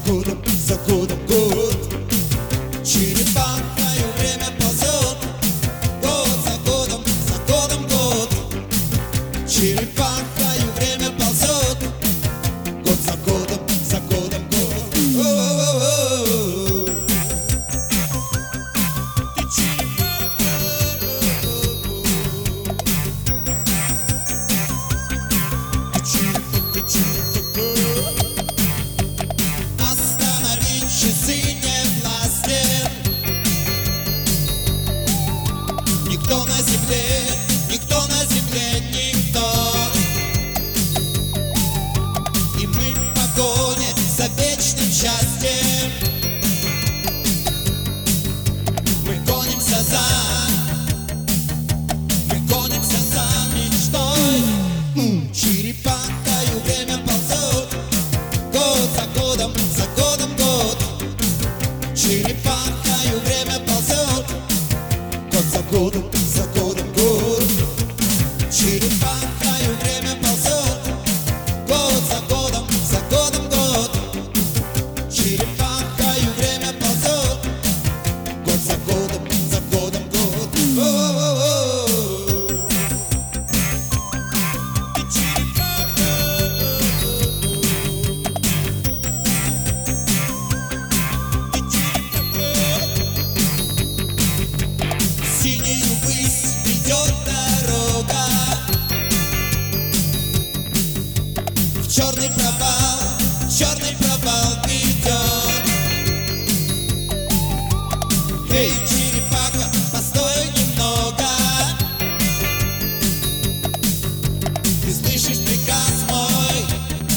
за годом год. Черепахою время ползет, год за годом год. Черепахою время ползет, год за годом год. О-о-о-о. Ты черепаха. Ты черепаха, черепаха. Остановить часы не властен никто на земле, никто на земле, никто. И мы в погоне за вечным счастьем. Мы гонимся за мечтой. Черепахою время ползет, год за годом год. Черепахою время ползет, год за годом год. Черепахою время ползет, год за годом год. Черепахою время ползет, год за годом год. О-о-о-о. Ты черепаха. Ты черепаха. Синею высь ведет дорога, в черный провал ведет. Эй, черепаха, постой немного. Ты слышишь приказ мой,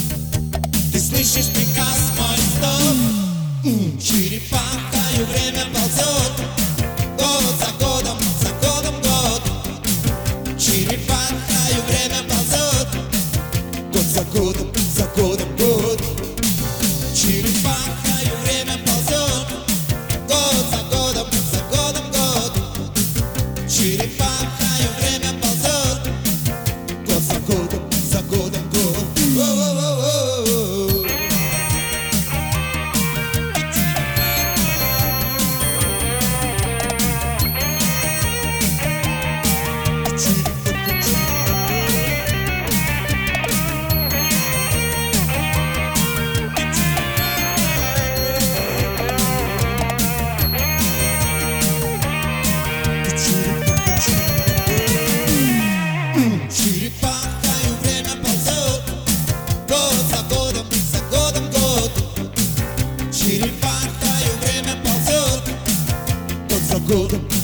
стоп. Черепахою время ползет, год за годом год. Черепахою время ползет, год за годом год. Черепахою время ползет, год за годом год. Черепахою время ползет, год за годом год. О-о-о-о. Черепахою время ползет, год за годом год. Черепахою время ползет, год за годом